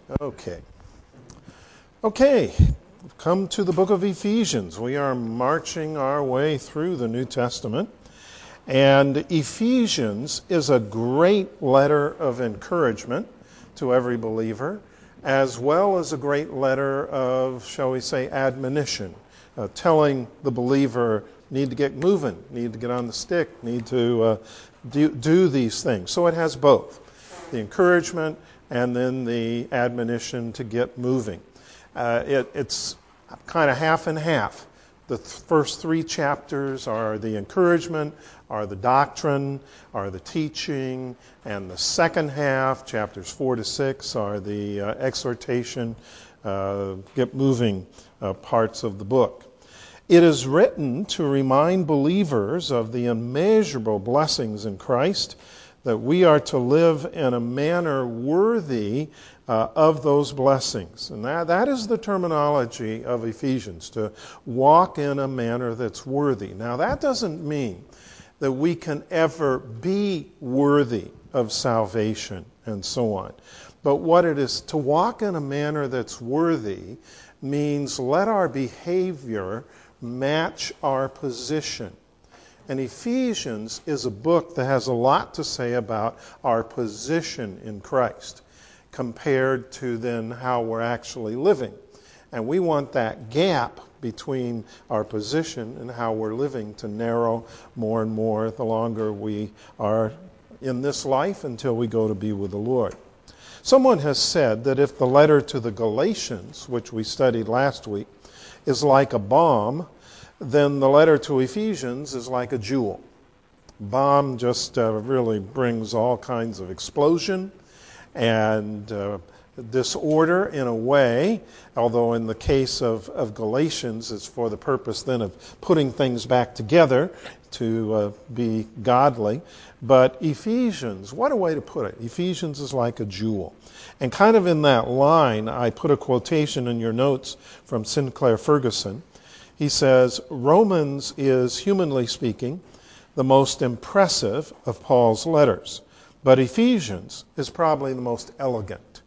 Okay. Okay. We've come to the book of Ephesians. We are marching our way through the New Testament. And Ephesians is a great letter of encouragement to every believer, as well as a great letter of, shall we say, admonition, telling the believer, need to get moving, need to get on the stick, need to do these things. So it has both, the encouragement and then the admonition to get moving. It's kind of half and half. The first three chapters are the encouragement, are the doctrine, are the teaching, and the second half, chapters 4 to 6, are the exhortation, get moving parts of the book. It is written to remind believers of the immeasurable blessings in Christ, that we are to live in a manner worthy of those blessings. And that is the terminology of Ephesians, to walk in a manner that's worthy. Now, that doesn't mean that we can ever be worthy of salvation and so on. But what it is, to walk in a manner that's worthy means let our behavior match our position. And Ephesians is a book that has a lot to say about our position in Christ compared to then how we're actually living. And we want that gap between our position and how we're living to narrow more and more the longer we are in this life until we go to be with the Lord. Someone has said that if the letter to the Galatians, which we studied last week, is like a bomb, then the letter to Ephesians is like a jewel. Bomb just really brings all kinds of explosion and disorder in a way, although in the case of Galatians, it's for the purpose then of putting things back together to be godly. But Ephesians, what a way to put it. Ephesians is like a jewel. And kind of in that line, I put a quotation in your notes from Sinclair Ferguson. He says, Romans is, humanly speaking, the most impressive of Paul's letters, but Ephesians is probably the most elegant.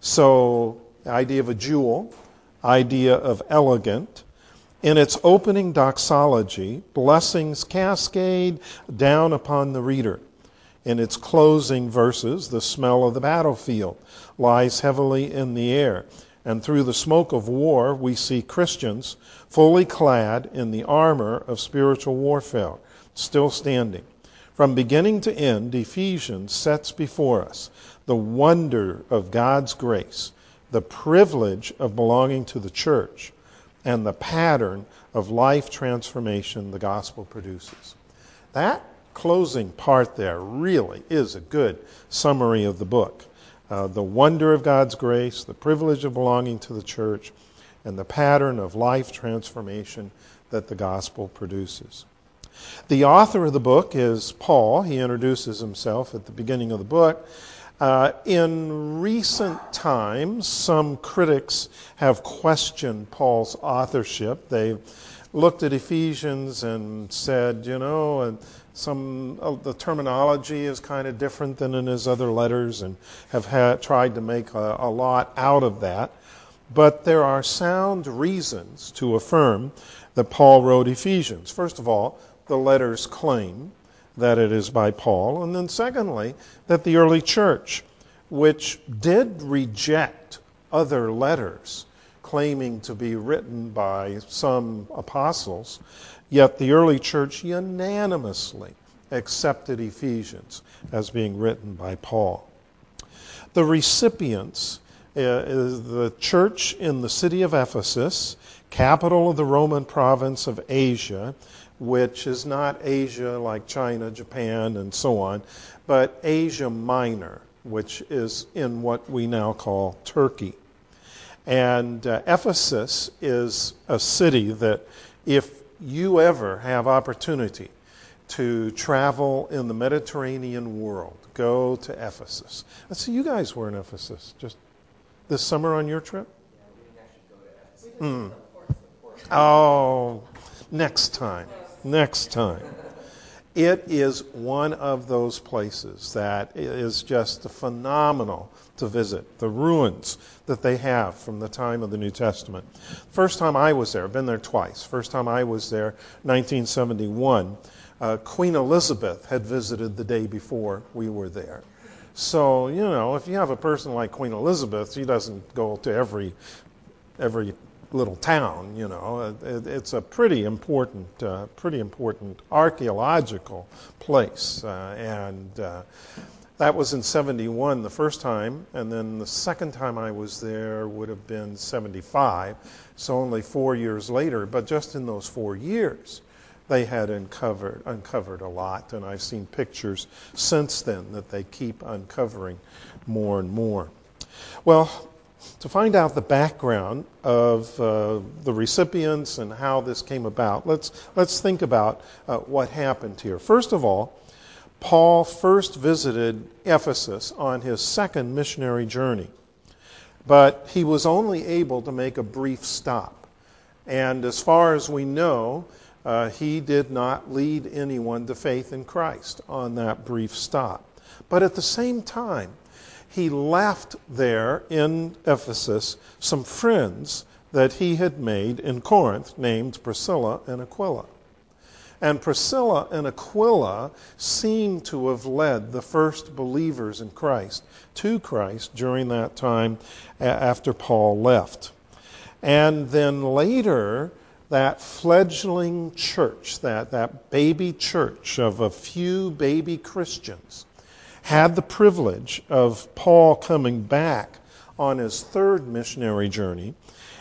So, the idea of a jewel, idea of elegant. In its opening doxology, blessings cascade down upon the reader. In its closing verses, the smell of the battlefield lies heavily in the air. And through the smoke of war, we see Christians fully clad in the armor of spiritual warfare, still standing. From beginning to end, Ephesians sets before us the wonder of God's grace, the privilege of belonging to the church, and the pattern of life transformation the gospel produces. That closing part there really is a good summary of the book. The wonder of God's grace, the privilege of belonging to the church, and the pattern of life transformation that the gospel produces. The author of the book is Paul. He introduces himself at the beginning of the book. In recent times, some critics have questioned Paul's authorship. They've looked at Ephesians and said, some of the terminology is kind of different than in his other letters, and have tried to make a lot out of that. But there are sound reasons to affirm that Paul wrote Ephesians. First of all, the letters claim that it is by Paul. And then secondly, that the early church, which did reject other letters claiming to be written by some apostles, yet the early church unanimously accepted Ephesians as being written by Paul. The recipients is the church in the city of Ephesus, capital of the Roman province of Asia, which is not Asia like China, Japan, and so on, but Asia Minor, which is in what we now call Turkey. And Ephesus is a city that if you ever have opportunity to travel in the Mediterranean world, go to Ephesus. Let's see, you guys were in Ephesus just this summer on your trip? Yeah, we didn't actually go to Ephesus. Oh, next time. It is one of those places that is just phenomenal to visit. The ruins that they have from the time of the New Testament. First time I was there, I've been there twice. First time I was there, 1971, Queen Elizabeth had visited the day before we were there. So, if you have a person like Queen Elizabeth, she doesn't go to every little town. It's a pretty important archaeological place, and that was in 71 the first time, and then the second time I was there would have been 75, so only 4 years later. But just in those 4 years, they had uncovered a lot, and I've seen pictures since then that they keep uncovering more and more. Well, to find out the background of the recipients and how this came about, let's think about what happened here. First of all, Paul first visited Ephesus on his second missionary journey, but he was only able to make a brief stop. And as far as we know, he did not lead anyone to faith in Christ on that brief stop. But at the same time, he left there in Ephesus some friends that he had made in Corinth named Priscilla and Aquila. And Priscilla and Aquila seem to have led the first believers in Christ to Christ during that time after Paul left. And then later, that fledgling church, that baby church of a few baby Christians, had the privilege of Paul coming back on his third missionary journey,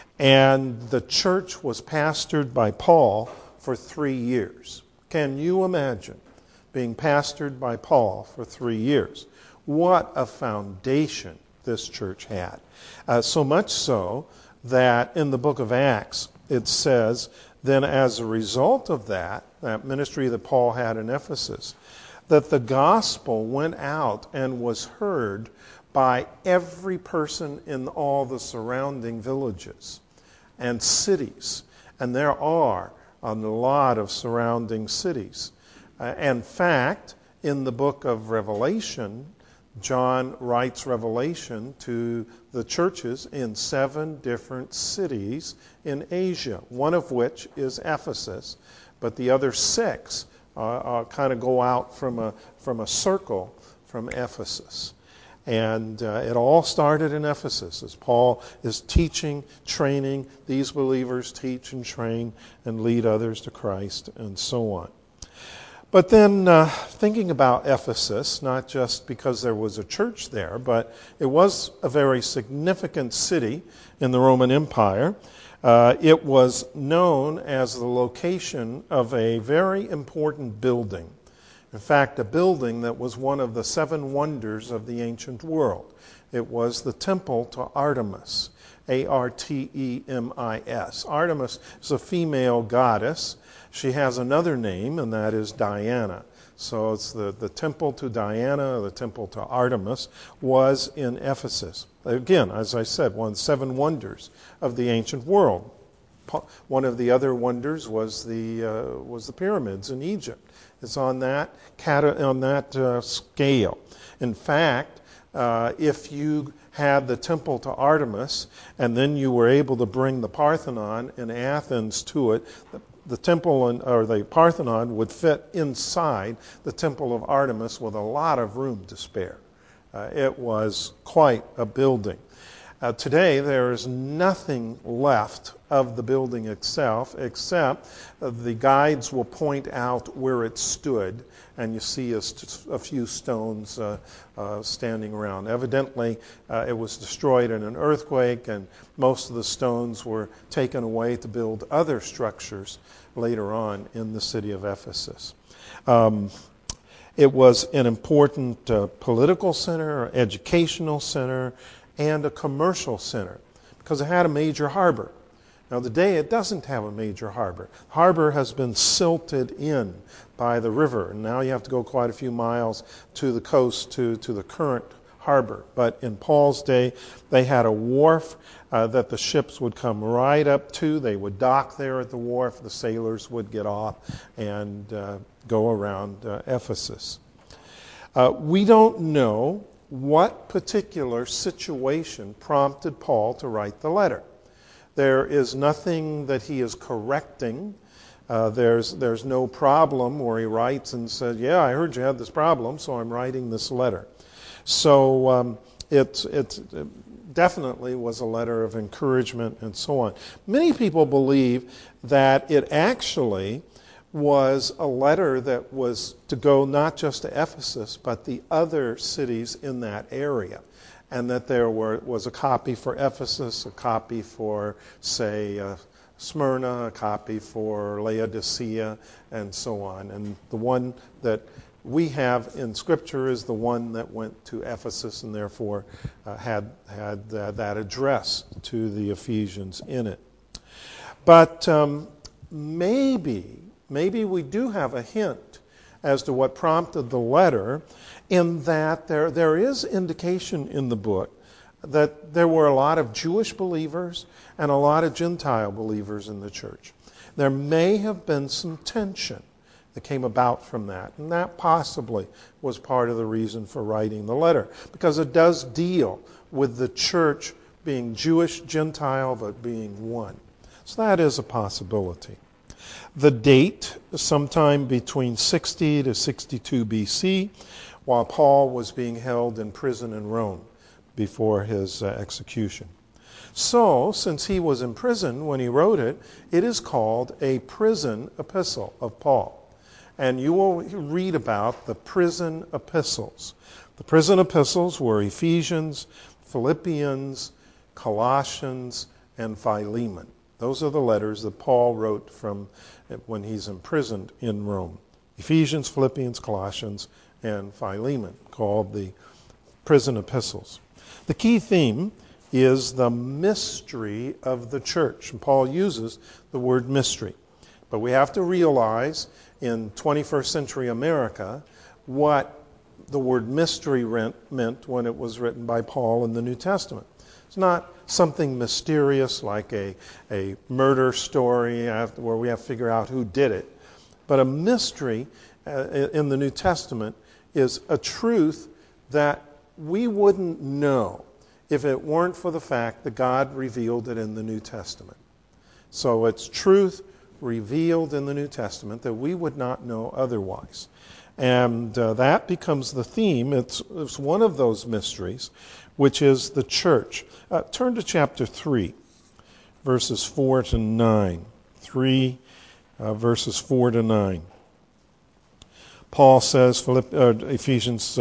and the church was pastored by Paul for 3 years. Can you imagine being pastored by Paul for 3 years? What a foundation this church had. So much so that in the book of Acts it says, then as a result of that ministry that Paul had in Ephesus, that the gospel went out and was heard by every person in all the surrounding villages and cities. And there are a lot of surrounding cities. In fact, in the book of Revelation, John writes Revelation to the churches in 7 different cities in Asia, one of which is Ephesus, but the other 6 kind of go out from a circle from Ephesus. And it all started in Ephesus as Paul is teaching, training these believers, teach and train and lead others to Christ and so on. But then thinking about Ephesus, not just because there was a church there, but it was a very significant city in the Roman Empire. It was known as the location of a very important building. In fact, a building that was one of the 7 wonders of the ancient world. It was the temple to Artemis, Artemis. Artemis is a female goddess. She has another name, and that is Diana. So it's the temple to Diana, the temple to Artemis, was in Ephesus. Again, as I said, one of the 7 wonders of the ancient world. One of the other wonders was the pyramids in Egypt. It's on that scale. In fact, if you had the temple to Artemis and then you were able to bring the Parthenon in Athens to it, the temple or the Parthenon would fit inside the temple of Artemis with a lot of room to spare. It was quite a building. Today, there is nothing left of the building itself, except the guides will point out where it stood, and you see a few stones standing around. Evidently, it was destroyed in an earthquake, and most of the stones were taken away to build other structures later on in the city of Ephesus. It was an important political center, educational center, and a commercial center because it had a major harbor. Now today it doesn't have a major harbor. Harbor has been silted in by the river, and now you have to go quite a few miles to the coast to the current harbor. But in Paul's day, they had a wharf that the ships would come right up to. They would dock there at the wharf. The sailors would get off and go around Ephesus. We don't know what particular situation prompted Paul to write the letter. There is nothing that he is correcting. There's no problem where he writes and says, yeah, I heard you had this problem, so I'm writing this letter. So it definitely was a letter of encouragement and so on. Many people believe that it actually was a letter that was to go not just to Ephesus, but the other cities in that area. And that there was a copy for Ephesus, a copy for, say, Smyrna, a copy for Laodicea, and so on. And the one that we have in Scripture is the one that went to Ephesus and therefore had that address to the Ephesians in it. But maybe we do have a hint as to what prompted the letter, in that there is indication in the book that there were a lot of Jewish believers and a lot of Gentile believers in the church. There may have been some tension that came about from that, and that possibly was part of the reason for writing the letter, because it does deal with the church being Jewish, Gentile, but being one. So that is a possibility. The date, sometime between 60 to 62 BC, while Paul was being held in prison in Rome before his execution. So, since he was in prison when he wrote it, it is called a prison epistle of Paul. And you will read about the prison epistles. The prison epistles were Ephesians, Philippians, Colossians, and Philemon. Those are the letters that Paul wrote from when he's imprisoned in Rome. Ephesians, Philippians, Colossians, and Philemon, called the prison epistles. The key theme is the mystery of the church. And Paul uses the word mystery. But we have to realize in 21st century America what the word mystery meant when it was written by Paul in the New Testament. It's not something mysterious like a murder story where we have to figure out who did it. But a mystery in the New Testament is a truth that we wouldn't know if it weren't for the fact that God revealed it in the New Testament. So it's truth revealed in the New Testament that we would not know otherwise. And that becomes the theme. It's one of those mysteries, which is the church. Turn to chapter 3, verses 4 to 9. 3, verses 4 to 9. Paul says, Ephesians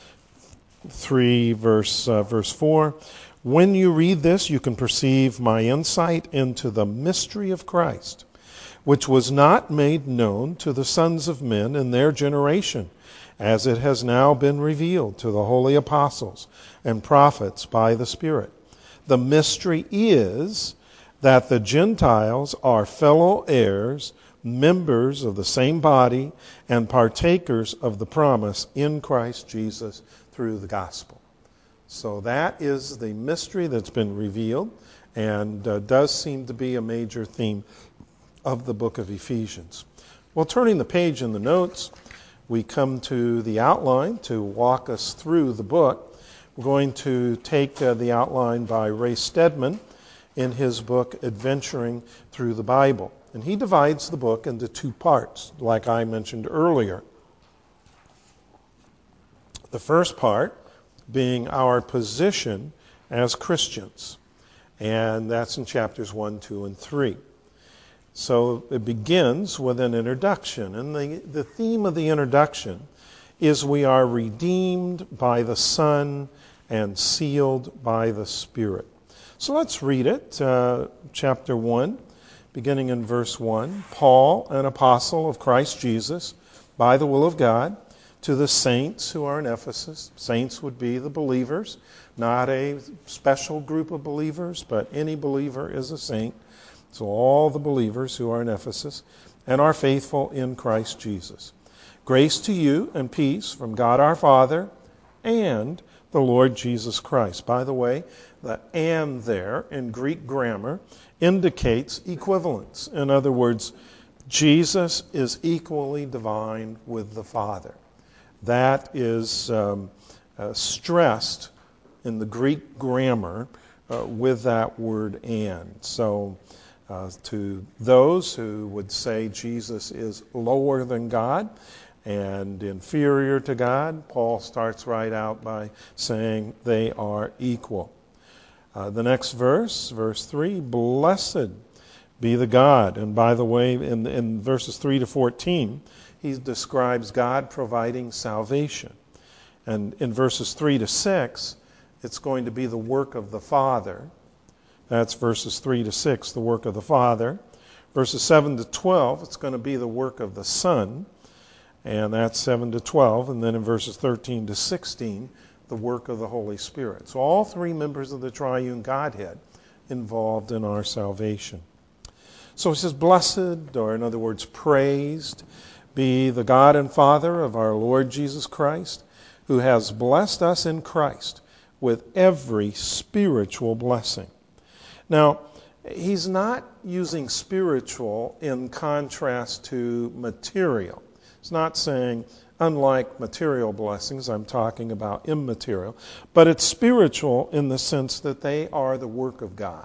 3, verse 4, when you read this, you can perceive my insight into the mystery of Christ, which was not made known to the sons of men in their generation, as it has now been revealed to the holy apostles and prophets by the Spirit. The mystery is that the Gentiles are fellow heirs, members of the same body, and partakers of the promise in Christ Jesus through the gospel. So that is the mystery that's been revealed, and does seem to be a major theme of the book of Ephesians. Well, turning the page in the notes, we come to the outline to walk us through the book. We're going to take the outline by Ray Stedman in his book, Adventuring Through the Bible. And he divides the book into two parts, like I mentioned earlier. The first part being our position as Christians. And that's in chapters 1, 2, and 3. So it begins with an introduction. And the theme of the introduction is we are redeemed by the Son and sealed by the Spirit. So let's read it. Chapter 1, beginning in verse 1. Paul, an apostle of Christ Jesus, by the will of God, to the saints who are in Ephesus. Saints would be the believers, not a special group of believers, but any believer is a saint. So all the believers who are in Ephesus and are faithful in Christ Jesus. Grace to you and peace from God our Father and the Lord Jesus Christ. By the way, the "and" there in Greek grammar indicates equivalence. In other words, Jesus is equally divine with the Father. That is stressed in the Greek grammar with that word and. So to those who would say Jesus is lower than God and inferior to God, Paul starts right out by saying they are equal. The next verse, verse 3, blessed be the God. And by the way, in verses 3 to 14, he describes God providing salvation. And in verses 3 to 6, it's going to be the work of the Father. That's verses 3 to 6, the work of the Father. Verses 7 to 12, it's going to be the work of the Son. And that's 7 to 12. And then in verses 13 to 16, the work of the Holy Spirit. So all three members of the triune Godhead involved in our salvation. So he says, blessed, or in other words, praised, be the God and Father of our Lord Jesus Christ, who has blessed us in Christ with every spiritual blessing. Now, he's not using spiritual in contrast to material. It's not saying, unlike material blessings, I'm talking about immaterial, but it's spiritual in the sense that they are the work of God.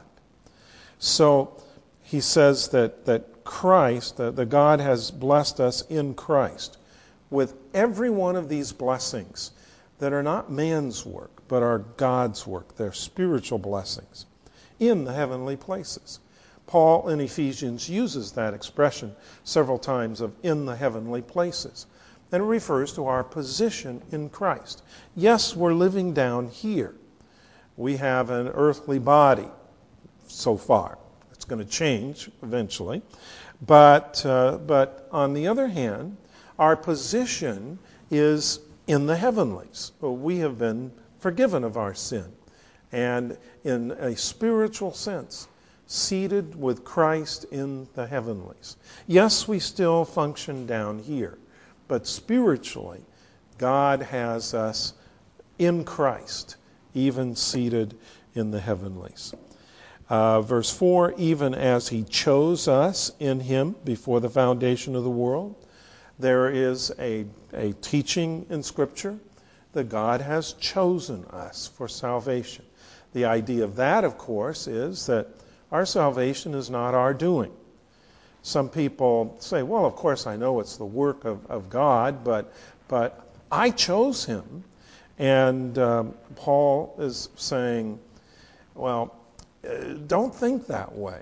So he says that Christ, that God has blessed us in Christ with every one of these blessings that are not man's work, but are God's work. They're spiritual blessings in the heavenly places. Paul in Ephesians uses that expression several times of in the heavenly places. And it refers to our position in Christ. Yes, we're living down here. We have an earthly body so far. It's going to change eventually. But on the other hand, our position is in the heavenlies. We have been forgiven of our sin. And in a spiritual sense, seated with Christ in the heavenlies. Yes, we still function down here, but spiritually, God has us in Christ, even seated in the heavenlies. Verse 4, even as he chose us in him before the foundation of the world. There is a teaching in Scripture that God has chosen us for salvation. The idea of that, of course, is that our salvation is not our doing. Some people say, well, of course I know it's the work of God, but I chose him. And Paul is saying, well, don't think that way.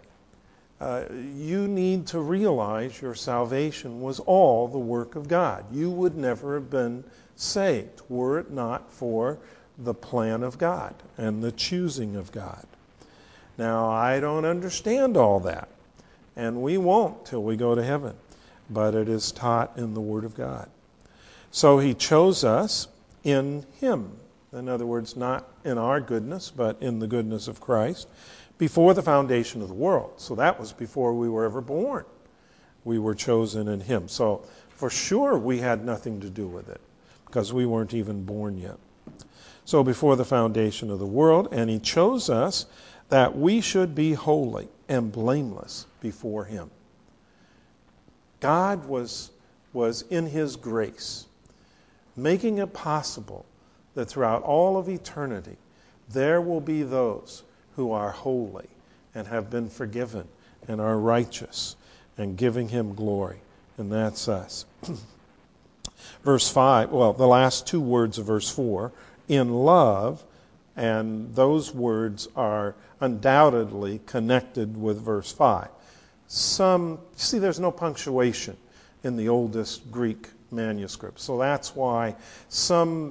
You need to realize your salvation was all the work of God. You would never have been saved were it not for the plan of God and the choosing of God. Now, I don't understand all that, and we won't till we go to heaven, but it is taught in the Word of God. So he chose us in him. In other words, not in our goodness, but in the goodness of Christ, before the foundation of the world. So that was before we were ever born. We were chosen in him. So for sure we had nothing to do with it, because we weren't even born yet. So before the foundation of the world, and he chose us that we should be holy and blameless before him. God was in his grace, making it possible that throughout all of eternity, there will be those who are holy and have been forgiven and are righteous and giving him glory. And that's us. Verse 5, well, the last two words of verse 4, in love, and those words are undoubtedly connected with verse 5. See, there's no punctuation in the oldest Greek manuscript. So that's why some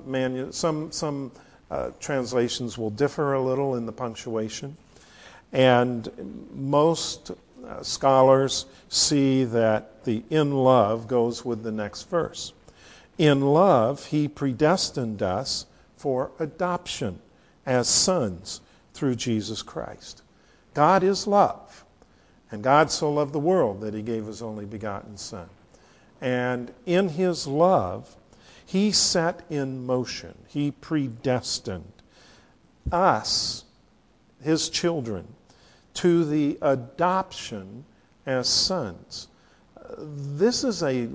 translations will differ a little in the punctuation. And most scholars see that the in love goes with the next verse. In love, he predestined us for adoption as sons through Jesus Christ. God is love, and God so loved the world that he gave his only begotten Son. And in his love, he set in motion, he predestined us, his children, to the adoption as sons. this is a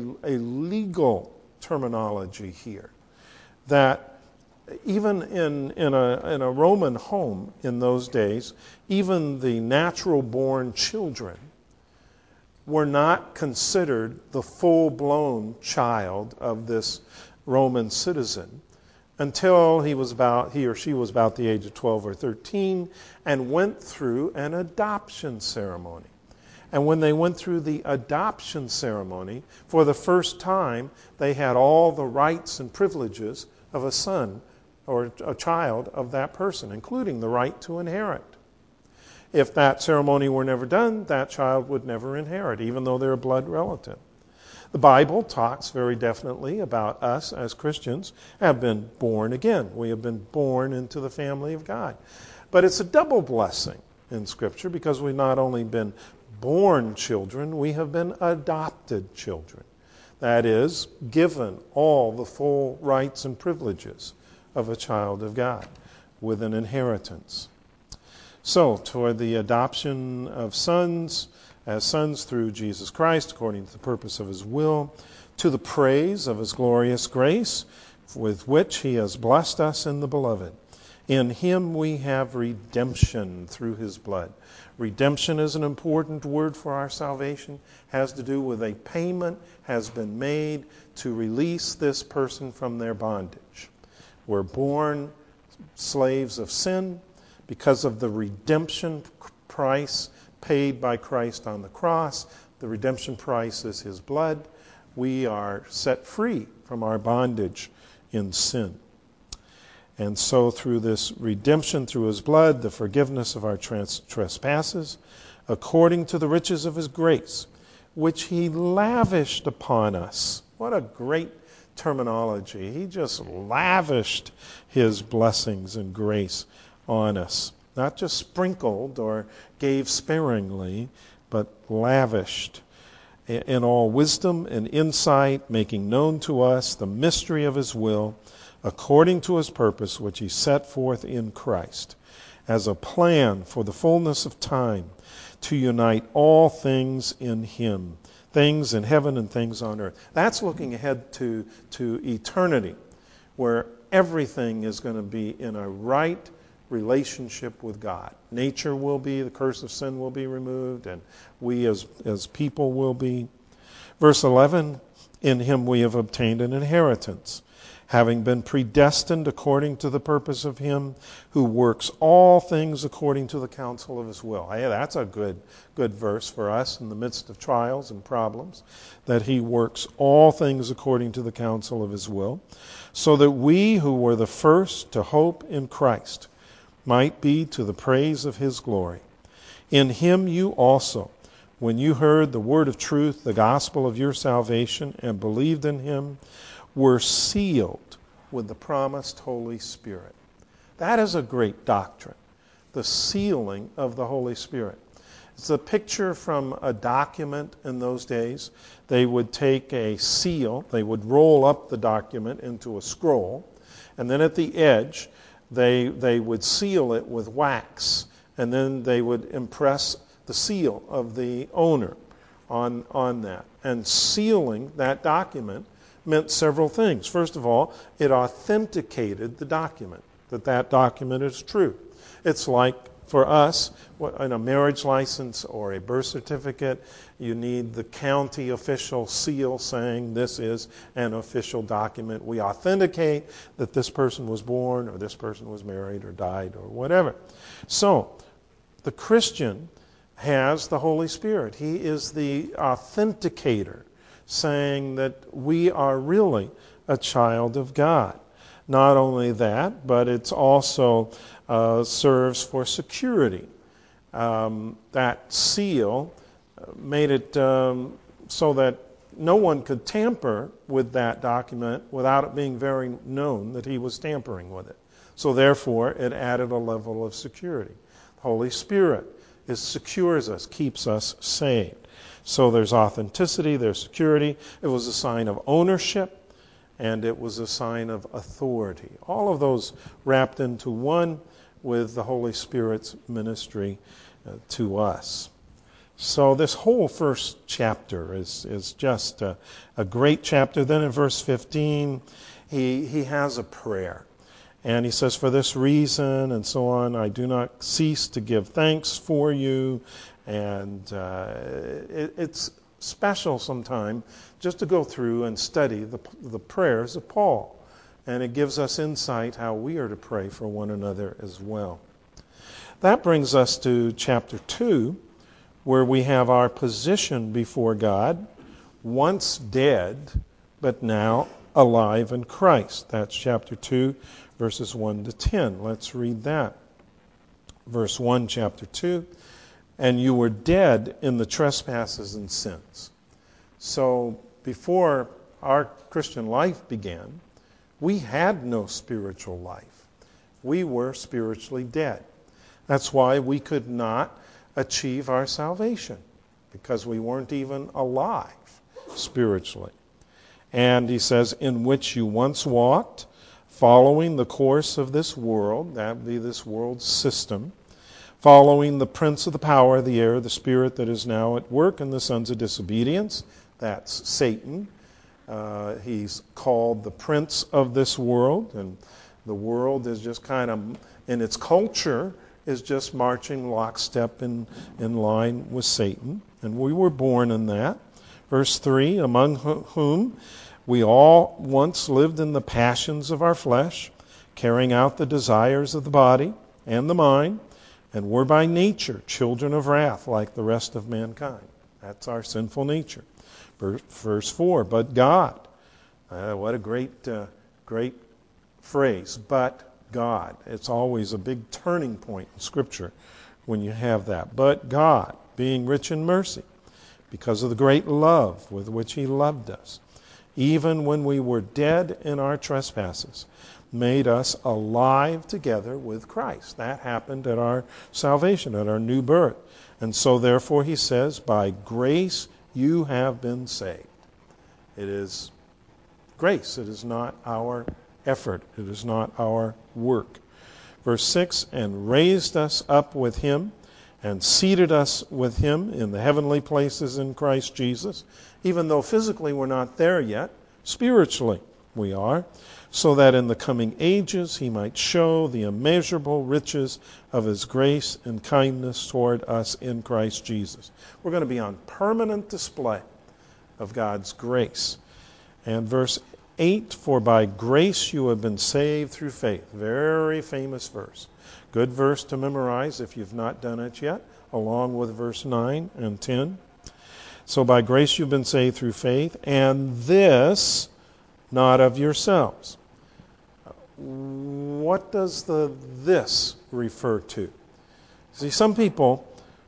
legal terminology here that even in a Roman home in those days, even the natural-born children were not considered the full-blown child of this Roman citizen until he or she was about the age of 12 or 13 and went through an adoption ceremony. And when they went through the adoption ceremony, for the first time, they had all the rights and privileges of a son or a child of that person, including the right to inherit. If that ceremony were never done, that child would never inherit, even though they're a blood relative. The Bible talks very definitely about us as Christians have been born again. We have been born into the family of God. But it's a double blessing in Scripture because we've not only been born children, we have been adopted children. That is, given all the full rights and privileges of a child of God with an inheritance. So, toward the adoption of sons, as sons through Jesus Christ, according to the purpose of his will, to the praise of his glorious grace, with which he has blessed us in the beloved. In him we have redemption through his blood. Redemption is an important word for our salvation, has to do with a payment has been made to release this person from their bondage. We're born slaves of sin because of the redemption price paid by Christ on the cross. The redemption price is his blood. We are set free from our bondage in sin. And so through this redemption through his blood, the forgiveness of our trespasses, according to the riches of his grace, which he lavished upon us. What a great terminology. He just lavished his blessings and grace on us. Not just sprinkled or gave sparingly, but lavished in all wisdom and insight, making known to us the mystery of his will, according to his purpose, which he set forth in Christ, as a plan for the fullness of time, to unite all things in him, things in heaven and things on earth. That's looking ahead to eternity, where everything is going to be in a right relationship with God. Nature will be, the curse of sin will be removed, and we as people will be. Verse 11, in him we have obtained an inheritance, having been predestined according to the purpose of him who works all things according to the counsel of his will. Hey, that's a good verse for us in the midst of trials and problems, that he works all things according to the counsel of his will, so that we who were the first to hope in Christ might be to the praise of his glory. In him you also, when you heard the word of truth, the gospel of your salvation, and believed in him, were sealed with the promised Holy Spirit. That is a great doctrine, the sealing of the Holy Spirit. It's a picture from a document in those days. They would take a seal, they would roll up the document into a scroll, and then at the edge, they would seal it with wax, and then they would impress the seal of the owner on that. And sealing that document meant several things. First of all, it authenticated the document, that document is true. It's like for us, in a marriage license or a birth certificate, you need the county official seal saying this is an official document. We authenticate that this person was born or this person was married or died or whatever. So, the Christian has the Holy Spirit. He is the authenticator, saying that we are really a child of God. Not only that, but it's also serves for security. That seal made it so that no one could tamper with that document without it being very known that he was tampering with it. So therefore, it added a level of security. The Holy Spirit secures us, keeps us saved. So there's authenticity, there's security. It was a sign of ownership, and it was a sign of authority. All of those wrapped into one with the Holy Spirit's ministry to us. So this whole first chapter is just a great chapter. Then in verse 15, he has a prayer. And he says, for this reason and so on, I do not cease to give thanks for you. And it's special sometime just to go through and study the prayers of Paul. And it gives us insight how we are to pray for one another as well. That brings us to chapter 2, where we have our position before God, once dead, but now alive in Christ. That's chapter 2, verses 1 to 10. Let's read that. Verse 1, chapter 2. And you were dead in the trespasses and sins. So before our Christian life began, we had no spiritual life. We were spiritually dead. That's why we could not achieve our salvation, because we weren't even alive spiritually. And he says, in which you once walked, following the course of this world, that would be this world's system, following the prince of the power of the air, the spirit that is now at work in the sons of disobedience, that's Satan. He's called the prince of this world, and the world is just kind of, in its culture, is just marching lockstep in line with Satan. And we were born in that. Verse 3, among whom we all once lived in the passions of our flesh, carrying out the desires of the body and the mind, and were by nature children of wrath like the rest of mankind. That's our sinful nature. Verse 4, but God. What a great phrase, but God. It's always a big turning point in Scripture when you have that. But God, being rich in mercy, because of the great love with which he loved us, even when we were dead in our trespasses, made us alive together with Christ. That happened at our salvation, at our new birth. And so therefore he says, by grace you have been saved. It is grace. It is not our effort. It is not our work. Verse 6, and raised us up with him and seated us with him in the heavenly places in Christ Jesus, even though physically we're not there yet, spiritually we are, so that in the coming ages he might show the immeasurable riches of his grace and kindness toward us in Christ Jesus. We're going to be on permanent display of God's grace. And verse 8, for by grace you have been saved through faith. Very famous verse. Good verse to memorize if you've not done it yet, along with verse 9 and 10. So by grace you've been saved through faith, and this not of yourselves. What does the this refer to? See, some people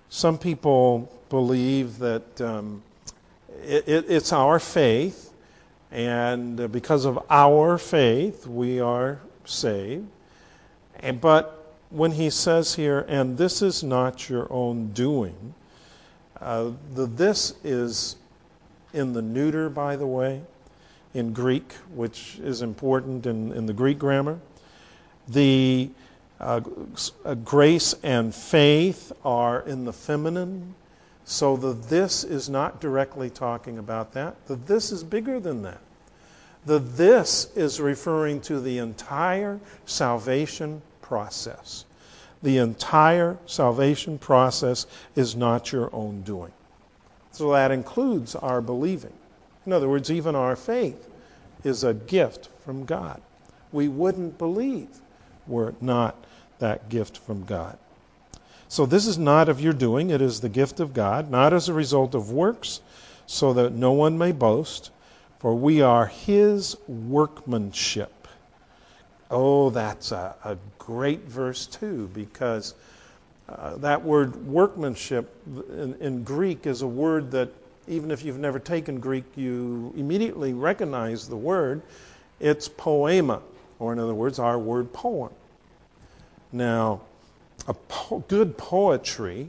believe that it's our faith, and because of our faith we are saved. But when he says here, and this is not your own doing, the this is in the neuter, by the way, in Greek, which is important in the Greek grammar. The grace and faith are in the feminine, so the this is not directly talking about that. The this is bigger than that. The this is referring to the entire salvation process. The entire salvation process is not your own doing. So that includes our believing. In other words, even our faith is a gift from God. We wouldn't believe were it not that gift from God. So this is not of your doing, it is the gift of God, not as a result of works, so that no one may boast, for we are his workmanship. Oh, that's a great verse too, because that word workmanship in Greek is a word that even if you've never taken Greek, you immediately recognize the word. It's poema, or in other words, our word poem. Now, good poetry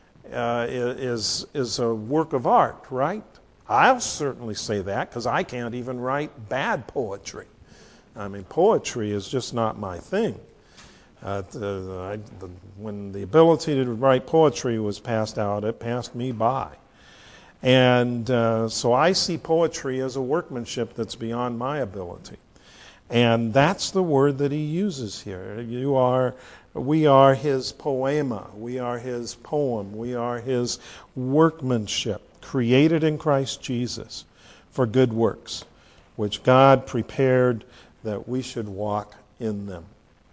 is a work of art, right? I'll certainly say that, because I can't even write bad poetry. I mean, poetry is just not my thing. When the ability to write poetry was passed out, it passed me by. And so I see poetry as a workmanship that's beyond my ability. And that's the word that he uses here. We are his poema. We are his poem. We are his workmanship, created in Christ Jesus for good works, which God prepared that we should walk in them.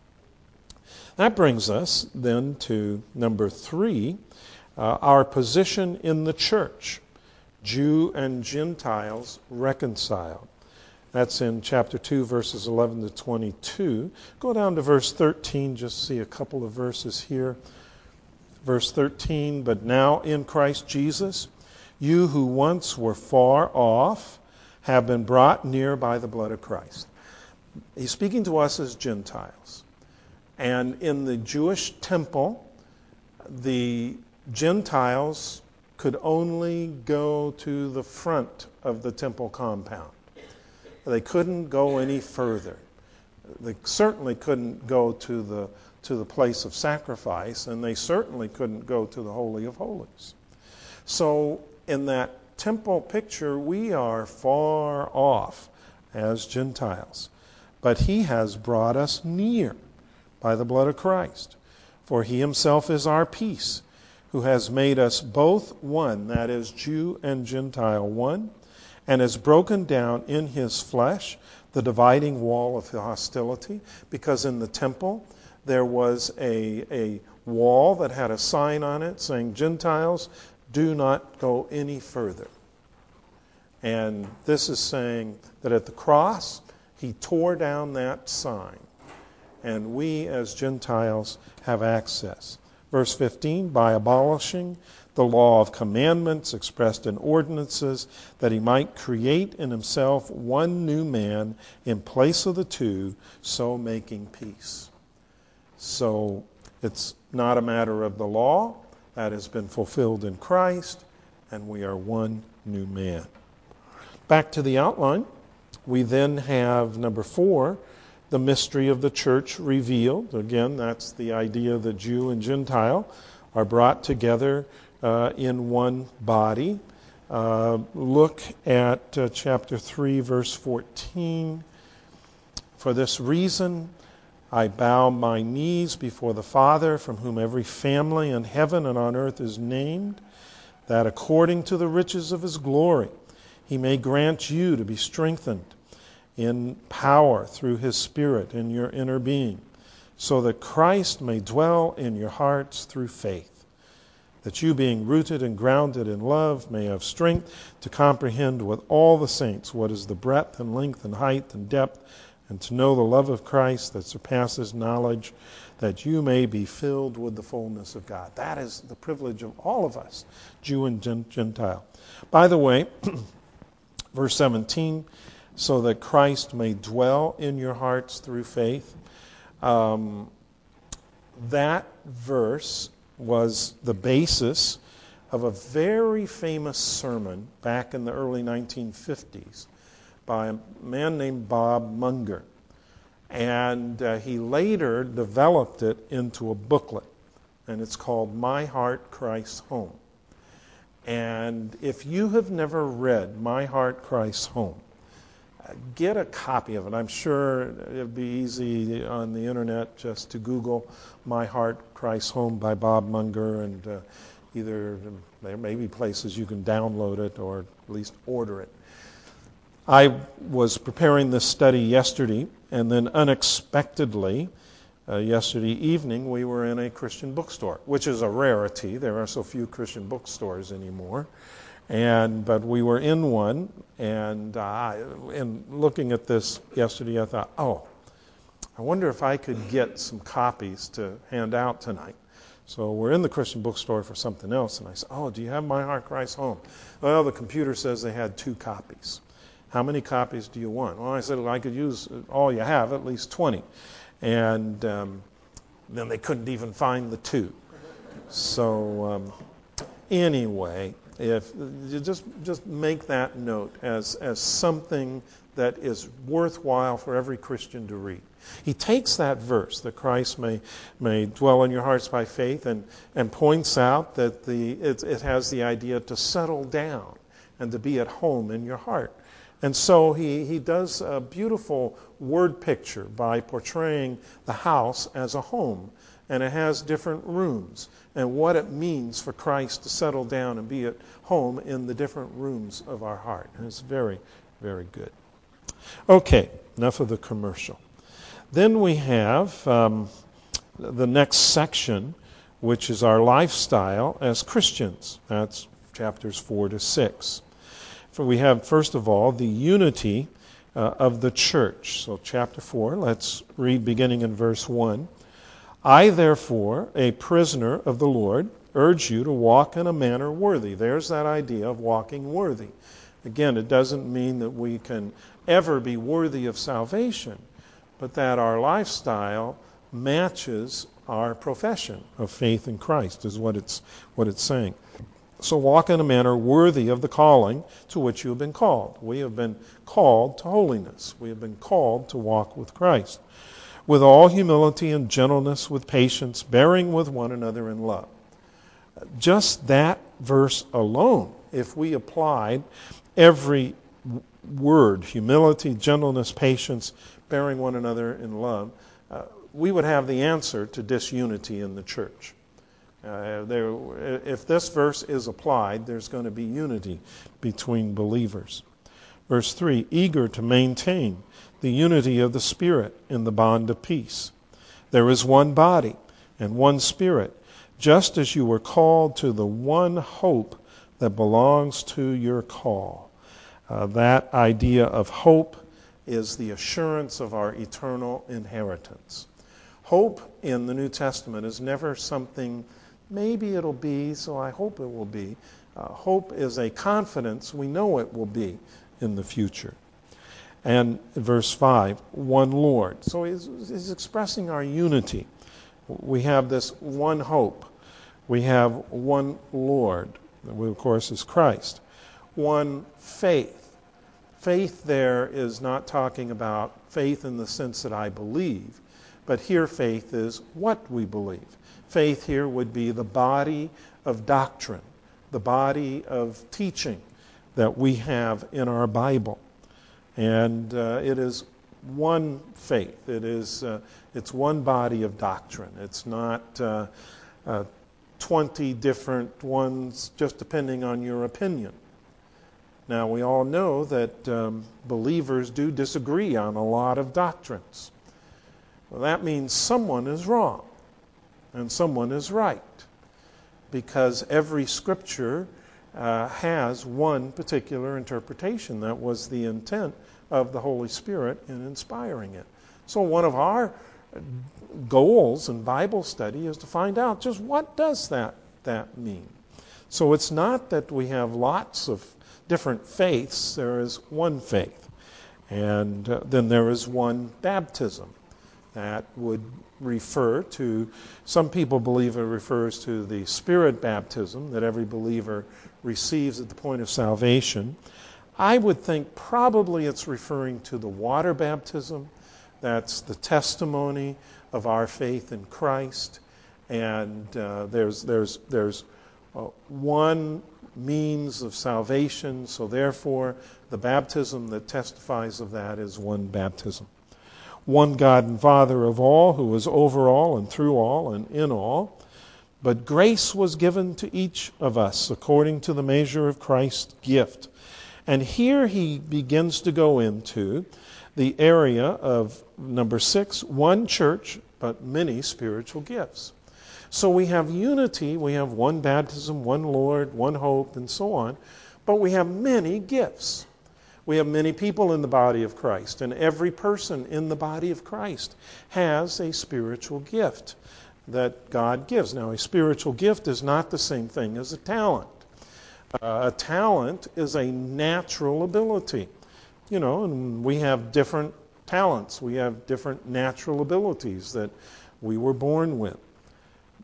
That brings us then to number 3, our position in the church, Jew and Gentiles reconciled. That's in chapter 2, verses 11 to 22. Go down to verse 13, just see a couple of verses here. Verse 13, but now in Christ Jesus, you who once were far off have been brought near by the blood of Christ. He's speaking to us as Gentiles. And in the Jewish temple, the Gentiles could only go to the front of the temple compound. They couldn't go any further. They certainly couldn't go to the place of sacrifice, and they certainly couldn't go to the Holy of Holies. So in that temple picture, we are far off as Gentiles. But he has brought us near by the blood of Christ. For he himself is our peace, who has made us both one, that is, Jew and Gentile one, and has broken down in his flesh the dividing wall of hostility. Because in the temple there was a wall that had a sign on it saying, Gentiles, do not go any further. And this is saying that at the cross, he tore down that sign. And we as Gentiles have access. Verse 15, by abolishing the law of commandments expressed in ordinances, that he might create in himself one new man in place of the two, so making peace. So it's not a matter of the law. That has been fulfilled in Christ, and we are one new man. Back to the outline. We then have number 4, the mystery of the church revealed. Again, that's the idea that Jew and Gentile are brought together in one body. Look at chapter 3, verse 14. For this reason, I bow my knees before the Father, from whom every family in heaven and on earth is named, that according to the riches of his glory, he may grant you to be strengthened in power through his Spirit in your inner being, so that Christ may dwell in your hearts through faith, that you, being rooted and grounded in love, may have strength to comprehend with all the saints what is the breadth and length and height and depth, and to know the love of Christ that surpasses knowledge, that you may be filled with the fullness of God. That is the privilege of all of us, Jew and Gentile. By the way, verse 17, so that Christ may dwell in your hearts through faith. That verse was the basis of a very famous sermon back in the early 1950s by a man named Bob Munger. And he later developed it into a booklet, and it's called My Heart, Christ's Home. And if you have never read My Heart, Christ's Home, get a copy of it. I'm sure it'd be easy on the internet just to Google My Heart, Christ's Home by Bob Munger, and either there may be places you can download it or at least order it. I was preparing this study yesterday, and then unexpectedly, yesterday evening, we were in a Christian bookstore, which is a rarity. There are so few Christian bookstores anymore. But we were in one, and in looking at this yesterday, I thought, I wonder if I could get some copies to hand out tonight. So we're in the Christian bookstore for something else, and I said, do you have My Heart, Christ's Home? Well, the computer says they had 2 copies. How many copies do you want? Well, I said, I could use all you have, at least 20. And then they couldn't even find the 2. So anyway, If you just make that note as something that is worthwhile for every Christian to read. He takes that verse that Christ may dwell in your hearts by faith and points out that it has the idea to settle down and to be at home in your heart. And so he does a beautiful word picture by portraying the house as a home. And it has different rooms and what it means for Christ to settle down and be at home in the different rooms of our heart. And it's very, very good. Okay, enough of the commercial. Then we have the next section, which is our lifestyle as Christians. That's chapters 4 to 6. So we have, first of all, the unity of the church. So chapter 4, let's read beginning in verse 1. I, therefore, a prisoner of the Lord, urge you to walk in a manner worthy. There's that idea of walking worthy. Again, it doesn't mean that we can ever be worthy of salvation, but that our lifestyle matches our profession of faith in Christ is what it's saying. So walk in a manner worthy of the calling to which you have been called. We have been called to holiness. We have been called to walk with Christ. With all humility and gentleness, with patience, bearing with one another in love. Just that verse alone, if we applied every word, humility, gentleness, patience, bearing one another in love, we would have the answer to disunity in the church. If this verse is applied, there's going to be unity between believers. Verse 3, eager to maintain the unity of the Spirit in the bond of peace. There is one body and one Spirit, just as you were called to the one hope that belongs to your call. That idea of hope is the assurance of our eternal inheritance. Hope in the New Testament is never something, maybe it'll be, so I hope it will be. Hope is a confidence we know it will be in the future. And verse 5, one Lord. So he's expressing our unity. We have this one hope. We have one Lord, who of course is Christ. One faith. Faith there is not talking about faith in the sense that I believe, but here faith is what we believe. Faith here would be the body of doctrine, the body of teaching that we have in our Bible. And it is one faith. It's one body of doctrine. It's not 20 different ones just depending on your opinion. Now, we all know that believers do disagree on a lot of doctrines. Well, that means someone is wrong and someone is right, because every scripture has one particular interpretation. That was the intent of the Holy Spirit in inspiring it. So one of our goals in Bible study is to find out just what does that mean. So it's not that we have lots of different faiths. There is one faith. And then there is one baptism. That would refer to, some people believe it refers to the Spirit baptism that every believer receives at the point of salvation. I would think probably it's referring to the water baptism. That's the testimony of our faith in Christ. And there's one means of salvation, so therefore the baptism that testifies of that is one baptism. One God and Father of all, who is over all and through all and in all. But grace was given to each of us according to the measure of Christ's gift. And here he begins to go into the area of number 6, one church, but many spiritual gifts. So we have unity, we have one baptism, one Lord, one hope, and so on. But we have many gifts. We have many people in the body of Christ, and every person in the body of Christ has a spiritual gift that God gives. Now, a spiritual gift is not the same thing as a talent. A talent is a natural ability. And we have different talents. We have different natural abilities that we were born with.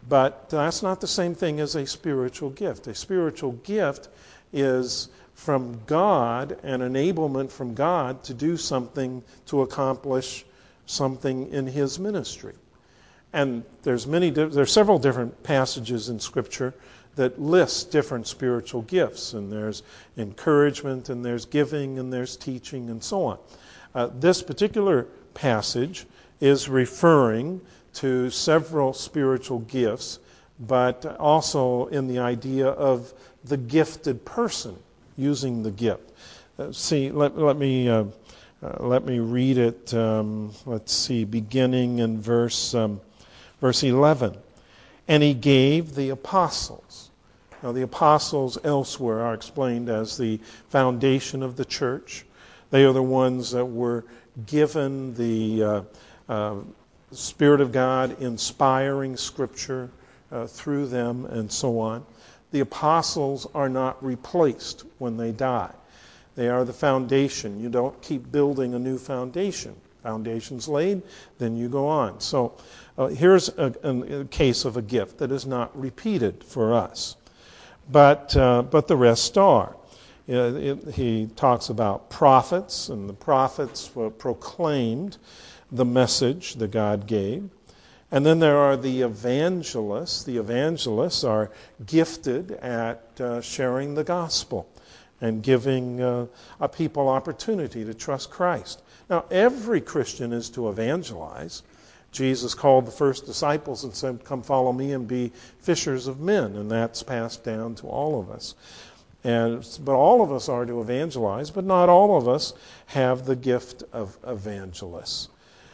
But that's not the same thing as a spiritual gift. A spiritual gift is from God, an enablement from God to do something, to accomplish something in His ministry. And there's several different passages in Scripture that list different spiritual gifts. And there's encouragement, and there's giving, and there's teaching, and so on. This particular passage is referring to several spiritual gifts, but also in the idea of the gifted person using the gift. Let me read it. Let's see, beginning in verse 11. And He gave the apostles. Now, the apostles elsewhere are explained as the foundation of the church. They are the ones that were given the Spirit of God inspiring Scripture through them and so on. The apostles are not replaced when they die. They are the foundation. You don't keep building a new foundation. Foundation's laid, then you go on. So here's a case of a gift that is not repeated for us. But the rest are. He talks about prophets, and the prophets proclaimed the message that God gave. And then there are the evangelists. The evangelists are gifted at sharing the gospel and giving people opportunity to trust Christ. Now, every Christian is to evangelize. Jesus called the first disciples and said, "Come follow me and be fishers of men," and that's passed down to all of us. But all of us are to evangelize, but not all of us have the gift of evangelists.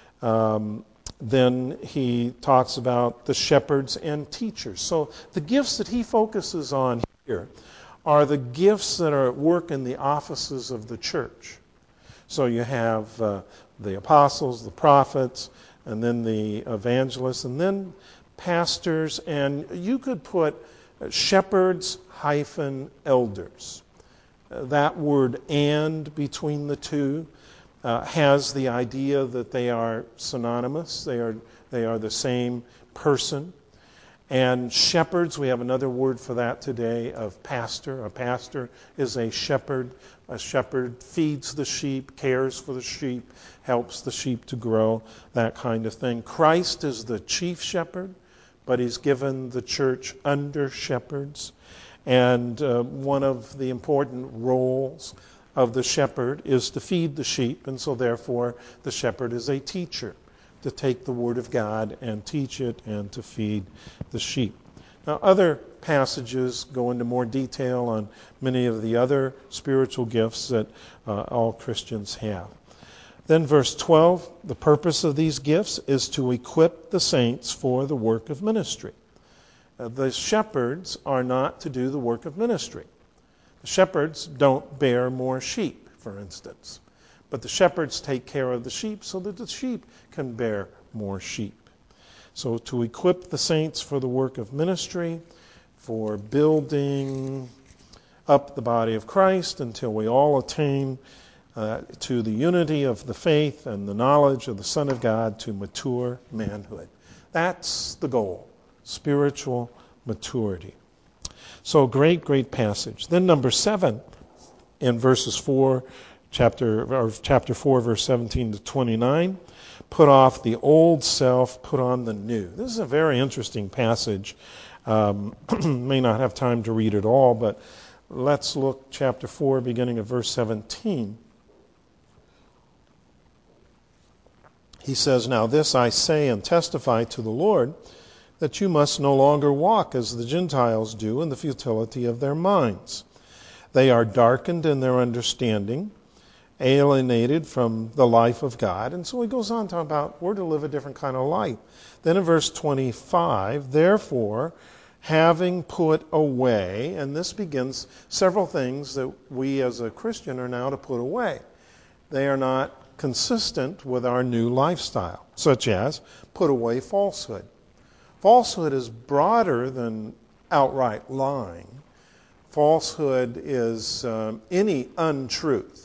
Then he talks about the shepherds and teachers. So the gifts that he focuses on here are the gifts that are at work in the offices of the church. So you have the apostles, the prophets, and then the evangelists, and then pastors, and you could put shepherds - elders. That word "and" between the two has the idea that they are synonymous. They are the same person. And shepherds, we have another word for that today, of pastor. A pastor is a shepherd. A shepherd feeds the sheep, cares for the sheep, helps the sheep to grow, that kind of thing. Christ is the chief shepherd, but He's given the church under shepherds. And one of the important roles of the shepherd is to feed the sheep, and so therefore the shepherd is a teacher, to take the Word of God and teach it and to feed the sheep. Now, other passages go into more detail on many of the other spiritual gifts that all Christians have. Then verse 12, the purpose of these gifts is to equip the saints for the work of ministry. The shepherds are not to do the work of ministry. The shepherds don't bear more sheep, for instance. But the shepherds take care of the sheep so that the sheep can bear more sheep. So to equip the saints for the work of ministry, for building up the body of Christ until we all attain to the unity of the faith and the knowledge of the Son of God, to mature manhood. That's the goal, spiritual maturity. So great passage. Then number 7 in verses 4, chapter 4, verse 17 to 29, put off the old self, put on the new. This is a very interesting passage. May not have time to read it all, but let's look chapter 4, beginning of verse 17. He says, "Now this I say and testify to the Lord, that you must no longer walk as the Gentiles do in the futility of their minds. They are darkened in their understanding, alienated from the life of God." And so he goes on to talk about we're to live a different kind of life. Then in verse 25, "Therefore, having put away," and this begins several things that we as a Christian are now to put away. They are not consistent with our new lifestyle, such as put away falsehood. Falsehood is broader than outright lying. Falsehood is any untruth,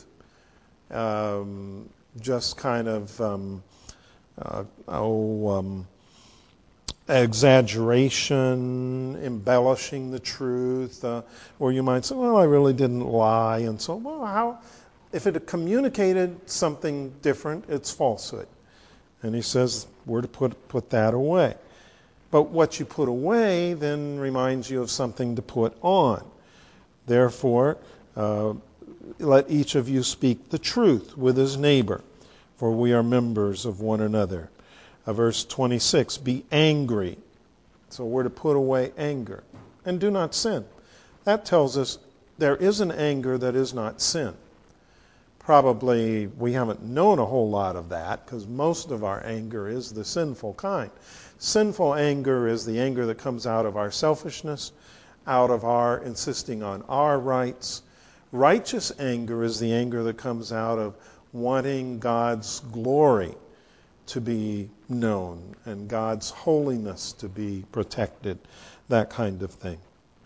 just kind of exaggeration, embellishing the truth, or you might say, well, I really didn't lie, and so, well, how? If it had communicated something different, it's falsehood. And he says we're to put that away. But what you put away then reminds you of something to put on. Therefore, let each of you speak the truth with his neighbor, for we are members of one another. Verse 26, be angry. So we're to put away anger. And do not sin. That tells us there is an anger that is not sin. Probably we haven't known a whole lot of that because most of our anger is the sinful kind. Sinful anger is the anger that comes out of our selfishness, out of our insisting on our rights. Righteous anger is the anger that comes out of wanting God's glory to be known and God's holiness to be protected, that kind of thing.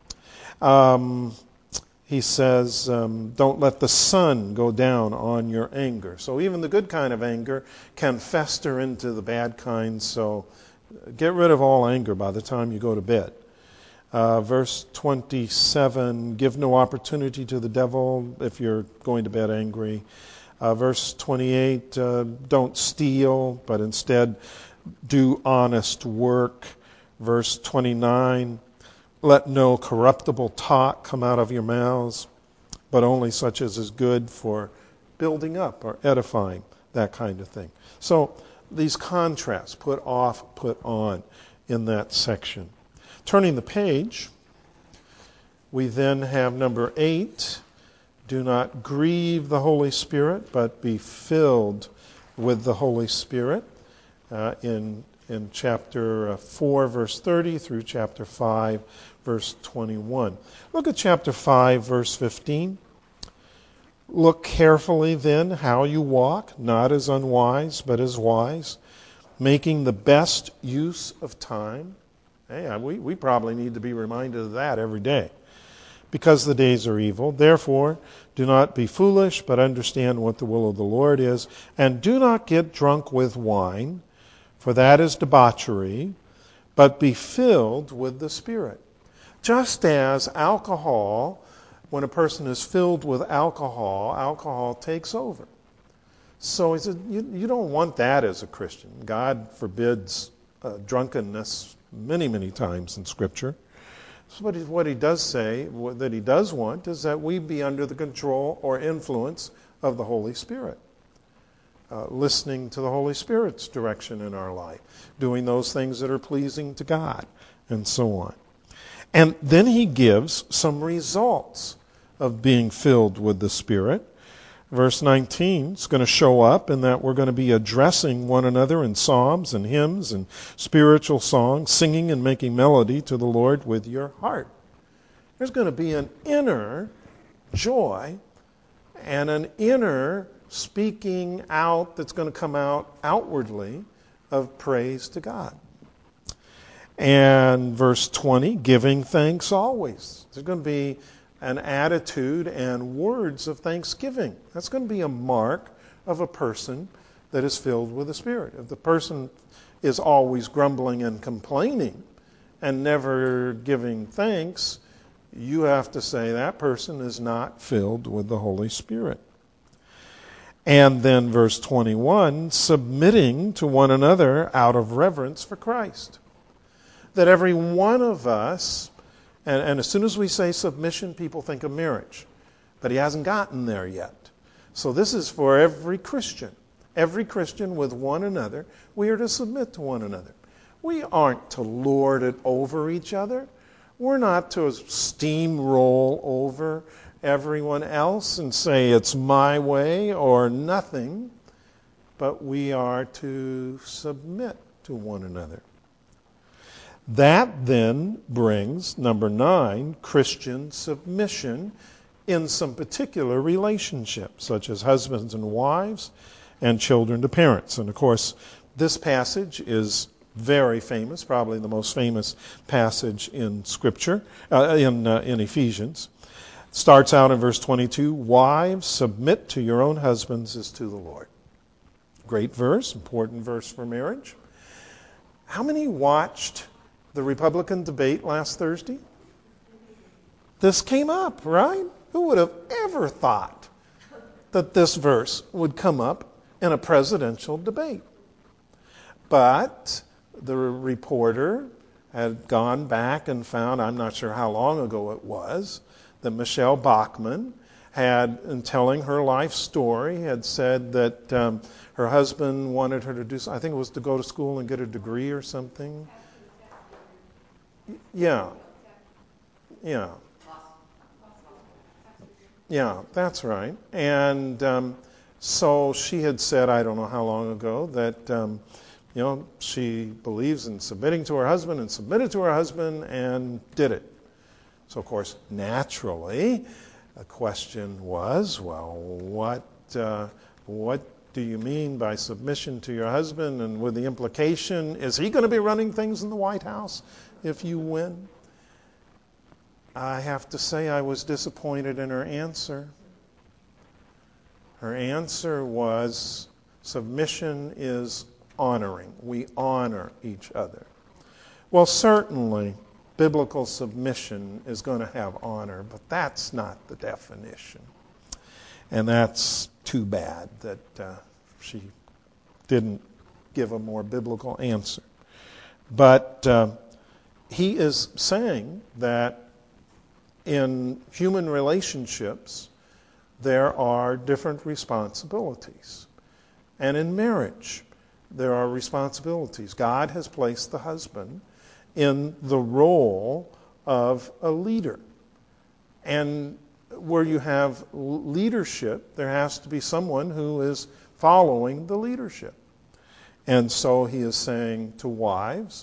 He says, don't let the sun go down on your anger. So even the good kind of anger can fester into the bad kind, so get rid of all anger by the time you go to bed. Verse 27, give no opportunity to the devil if you're going to bed angry. Verse 28, don't steal, but instead do honest work. Verse 29, let no corruptible talk come out of your mouths, but only such as is good for building up or edifying, that kind of thing. So these contrasts, put off, put on, in that section. Turning the page, we then have number 8, do not grieve the Holy Spirit, but be filled with the Holy Spirit, in chapter 4, verse 30 through chapter 5, verse 21. Look at chapter 5, verse 15. Look carefully then how you walk, not as unwise, but as wise, making the best use of time. Hey, we probably need to be reminded of that every day, because the days are evil. Therefore, do not be foolish, but understand what the will of the Lord is, and do not get drunk with wine, for that is debauchery, but be filled with the Spirit. Just as alcohol, when a person is filled with alcohol, alcohol takes over. So he said, you don't want that as a Christian. God forbids drunkenness many, many times in Scripture. So what he does say, that he does want, is that we be under the control or influence of the Holy Spirit. Listening to the Holy Spirit's direction in our life, doing those things that are pleasing to God, and so on. And then he gives some results of being filled with the Spirit. Verse 19 is going to show up in that we're going to be addressing one another in psalms and hymns and spiritual songs, singing and making melody to the Lord with your heart. There's going to be an inner joy and an inner speaking out that's going to come out outwardly of praise to God. And verse 20, giving thanks always. There's going to be an attitude and words of thanksgiving. That's going to be a mark of a person that is filled with the Spirit. If the person is always grumbling and complaining and never giving thanks, you have to say that person is not filled with the Holy Spirit. And then verse 21, submitting to one another out of reverence for Christ. That every one of us, and as soon as we say submission, people think of marriage. But he hasn't gotten there yet. So this is for every Christian. Every Christian with one another, we are to submit to one another. We aren't to lord it over each other. We're not to steamroll over everyone else and say it's my way or nothing. But we are to submit to one another. That then brings, number 9, Christian submission in some particular relationships, such as husbands and wives and children to parents. And of course, this passage is very famous, probably the most famous passage in Scripture, in Ephesians. Starts out in verse 22, wives, submit to your own husbands as to the Lord. Great verse, important verse for marriage. How many watched the Republican debate last Thursday? This came up, right? Who would have ever thought that this verse would come up in a presidential debate? But the reporter had gone back and found, I'm not sure how long ago it was, that Michelle Bachmann had, in telling her life story, had said that her husband wanted her to do, I think it was to go to school and get a degree or something. Yeah. Yeah. Yeah, that's right. And so she had said, I don't know how long ago, that she believes in submitting to her husband and submitted to her husband and did it. So, of course, naturally, the question was, well, what do you mean by submission to your husband? And with the implication, is he going to be running things in the White House if you win? I have to say I was disappointed in her answer. Her answer was, submission is honoring. We honor each other. Well, certainly, biblical submission is going to have honor, but that's not the definition. And that's too bad that she didn't give a more biblical answer. But he is saying that in human relationships, there are different responsibilities. And in marriage, there are responsibilities. God has placed the husband in the role of a leader. And where you have leadership, there has to be someone who is following the leadership. And so he is saying to wives,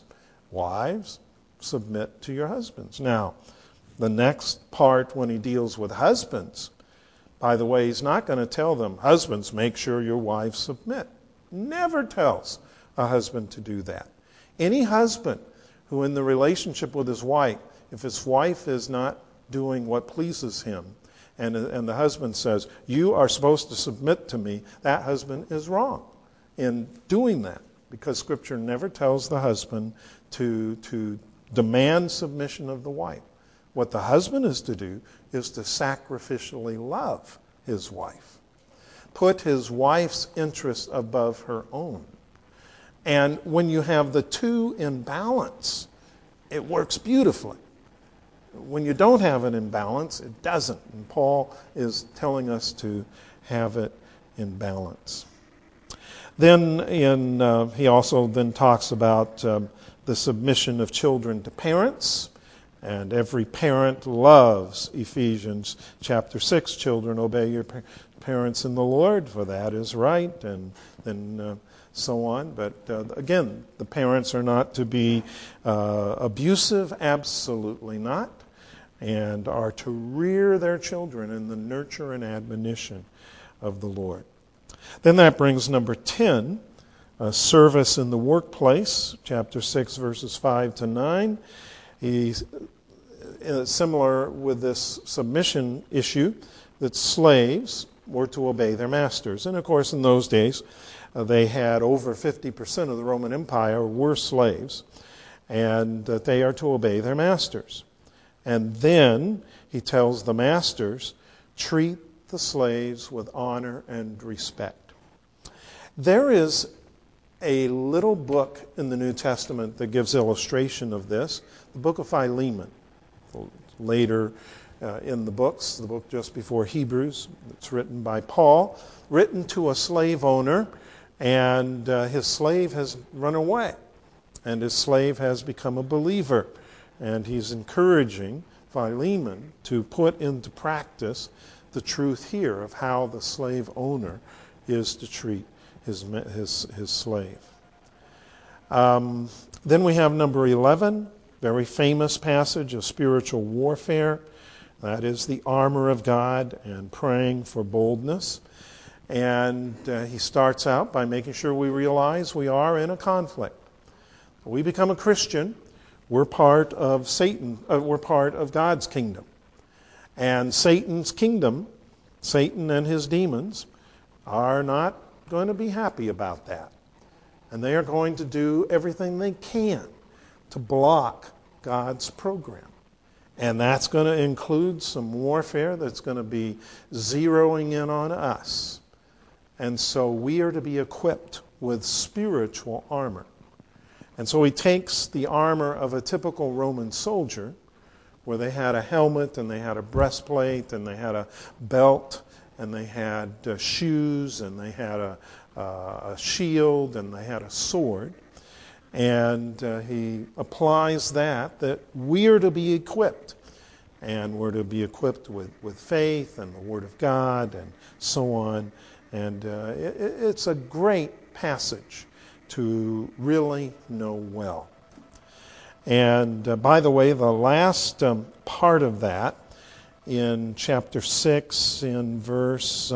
submit to your husbands. Now, the next part when he deals with husbands, by the way, he's not going to tell them, husbands, make sure your wives submit. Never tells a husband to do that. Any husband who in the relationship with his wife, if his wife is not doing what pleases him, and the husband says, you are supposed to submit to me, that husband is wrong in doing that, because Scripture never tells the husband to demand submission of the wife. What the husband is to do is to sacrificially love his wife, put his wife's interests above her own. And when you have the two in balance, it works beautifully. When you don't have an imbalance, it doesn't. And Paul is telling us to have it in balance. Then he also then talks about the submission of children to parents. And every parent loves Ephesians chapter 6. Children, obey your parents in the Lord, for that is right. And then so on. But again, the parents are not to be abusive, absolutely not, and are to rear their children in the nurture and admonition of the Lord. Then that brings number 10, service in the workplace, chapter 6, verses 5 to 9. He's similar with this submission issue, that slaves were to obey their masters. And of course, in those days, they had over 50% of the Roman Empire were slaves, and that they are to obey their masters. And then he tells the masters, treat the slaves with honor and respect. There is a little book in the New Testament that gives illustration of this, the book of Philemon. Later in the books, the book just before Hebrews, it's written by Paul, written to a slave owner, and his slave has run away, and his slave has become a believer, and he's encouraging Philemon to put into practice the truth here of how the slave owner is to treat his slave. Then we have number 11, very famous passage of spiritual warfare. That is the armor of God and praying for boldness. And he starts out by making sure we realize we are in a conflict. When we become a Christian, we're part of we're part of God's kingdom. And Satan's kingdom, Satan and his demons, are not going to be happy about that. And they are going to do everything they can to block God's program. And that's going to include some warfare that's going to be zeroing in on us. And so we are to be equipped with spiritual armor. And so he takes the armor of a typical Roman soldier, where they had a helmet and they had a breastplate and they had a belt and they had shoes and they had a shield and they had a sword. And he applies that we are to be equipped. And we're to be equipped with faith and the Word of God and so on. And it's a great passage to really know well. And by the way, the last part of that in chapter 6 in verse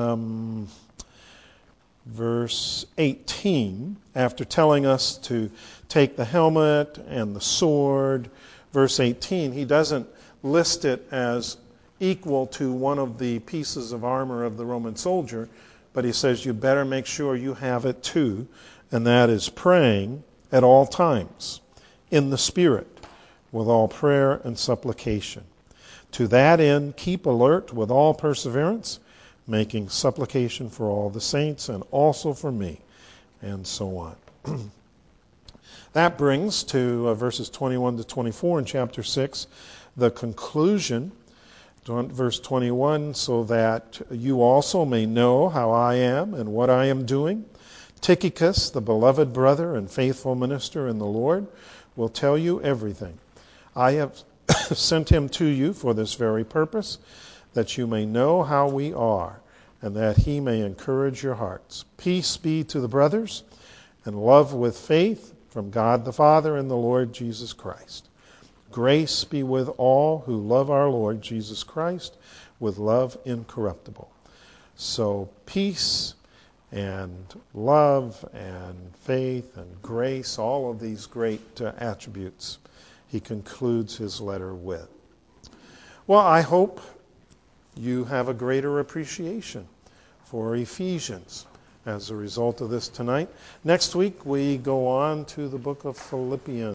18, after telling us to take the helmet and the sword, verse 18, he doesn't list it as equal to one of the pieces of armor of the Roman soldier, but he says you better make sure you have it too, and that is praying at all times in the Spirit with all prayer and supplication. To that end, keep alert with all perseverance, making supplication for all the saints and also for me, and so on. That brings to verses 21 to 24 in chapter 6, the conclusion. Verse 21, so that you also may know how I am and what I am doing. Tychicus, the beloved brother and faithful minister in the Lord, will tell you everything. I have sent him to you for this very purpose, that you may know how we are, and that he may encourage your hearts. Peace be to the brothers, and love with faith from God the Father and the Lord Jesus Christ. Grace be with all who love our Lord Jesus Christ with love incorruptible. So peace and love and faith and grace, all of these great attributes, he concludes his letter with. Well, I hope you have a greater appreciation for Ephesians as a result of this tonight. Next week we go on to the book of Philippians.